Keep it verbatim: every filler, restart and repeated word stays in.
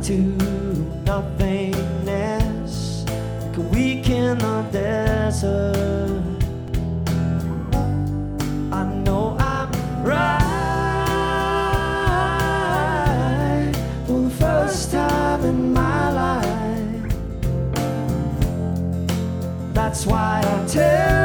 to nothingness, like a week in the desert. I know I'm right for the first time in my life. That's why I tell